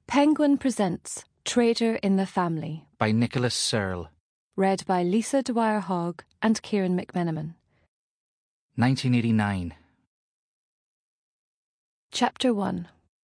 Penguin presents Traitor in the Family by Nicholas Searle. Read by Lisa Dwyer-Hogg and Kieran McMenamin. 1989. Chapter 1.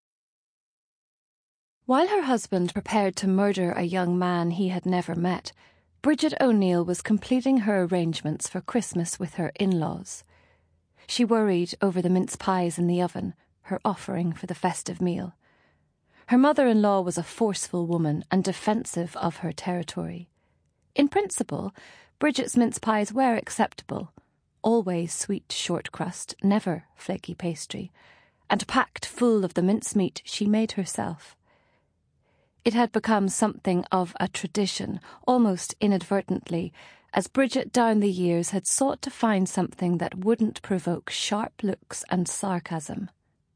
While her husband prepared to murder a young man he had never met, Bridget O'Neill was completing her arrangements for Christmas with her in-laws. She worried over the mince pies in the oven, her offering for the festive meal. Her mother-in-law was a forceful woman and defensive of her territory. In principle, Bridget's mince pies were acceptable, always sweet short crust, never flaky pastry, and packed full of the mincemeat she made herself. It had become something of a tradition, almost inadvertently, as Bridget down the years had sought to find something that wouldn't provoke sharp looks and sarcasm.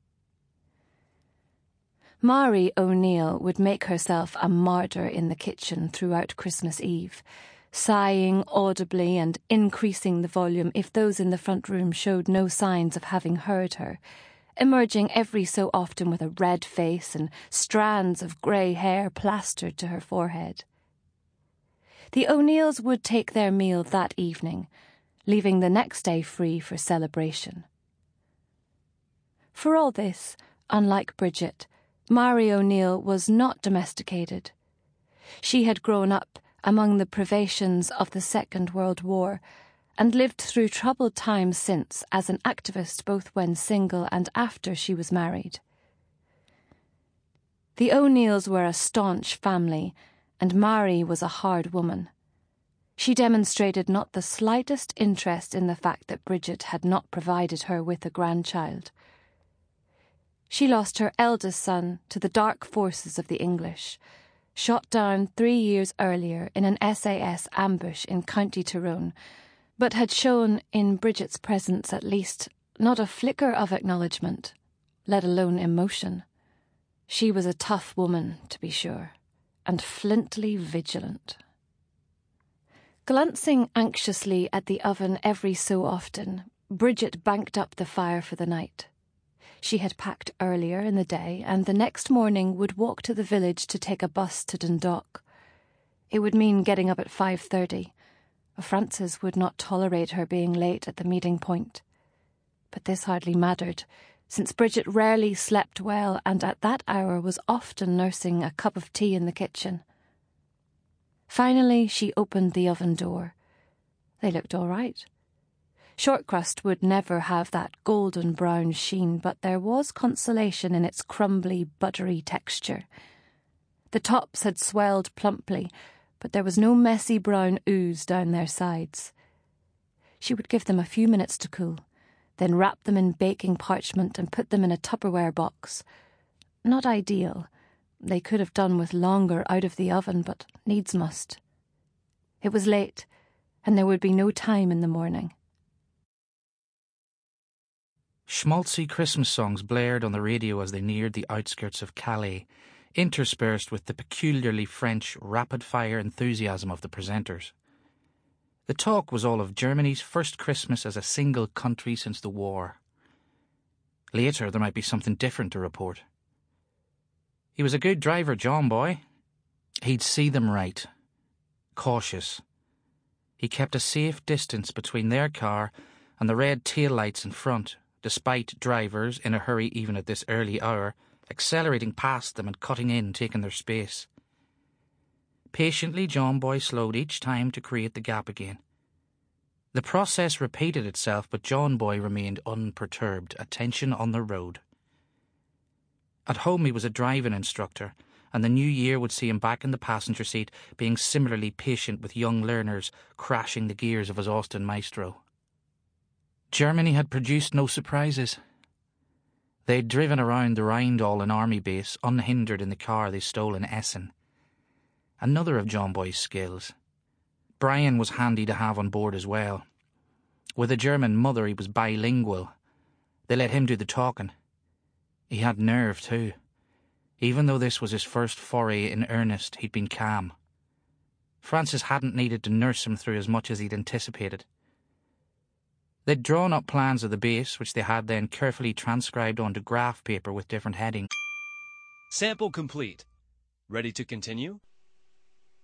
Mari O'Neill would make herself a martyr in the kitchen throughout Christmas Eve, sighing audibly and increasing the volume if those in the front room showed no signs of having heard her, emerging every so often with a red face and strands of grey hair plastered to her forehead. The O'Neills would take their meal that evening, leaving the next day free for celebration. For all this, unlike Bridget, Mari O'Neill was not domesticated. She had grown up among the privations of the Second World War and lived through troubled times since as an activist both when single and after she was married. The O'Neills were a staunch family, and Mari was a hard woman. She demonstrated not the slightest interest in the fact that Bridget had not provided her with a grandchild. She lost her eldest son to the dark forces of the English, shot down 3 years earlier in an SAS ambush in County Tyrone, but had shown in Bridget's presence at least not a flicker of acknowledgement, let alone emotion. She was a tough woman, to be sure, and flintly vigilant. Glancing anxiously at the oven every so often, Bridget banked up the fire for the night. She had packed earlier in the day and the next morning would walk to the village to take a bus to Dundalk. It would mean getting up at 5:30. Frances would not tolerate her being late at the meeting point. But this hardly mattered, since Bridget rarely slept well and at that hour was often nursing a cup of tea in the kitchen. Finally, she opened the oven door. They looked all right. Short crust would never have that golden brown sheen, but there was consolation in its crumbly, buttery texture. The tops had swelled plumply, but there was no messy brown ooze down their sides. She would give them a few minutes to cool, then wrap them in baking parchment and put them in a Tupperware box. Not ideal. They could have done with longer out of the oven, but needs must. It was late, and there would be no time in the morning. Schmaltzy Christmas songs blared on the radio as they neared the outskirts of Calais, interspersed with the peculiarly French rapid-fire enthusiasm of the presenters. The talk was all of Germany's first Christmas as a single country since the war. Later there might be something different to report. He was a good driver, John boy. He'd see them right. Cautious. He kept a safe distance between their car and the red taillights in front, despite drivers, in a hurry even at this early hour, accelerating past them and cutting in, taking their space. Patiently, John boy slowed each time to create the gap again. The process repeated itself, but John boy remained unperturbed, attention on the road. At home he was a driving instructor, and the new year would see him back in the passenger seat, being similarly patient with young learners crashing the gears of his Austin Maestro. Germany had produced no surprises. They'd driven around the Rheindal army base unhindered in the car they stole in Essen. Another of John boy's skills. Brian was handy to have on board as well. With a German mother, he was bilingual. They let him do the talking. He had nerve too. Even though this was his first foray in earnest, he'd been calm. Frances hadn't needed to nurse him through as much as he'd anticipated. They'd drawn up plans of the base, which they had then carefully transcribed onto graph paper with different headings. Sample complete. Ready to continue?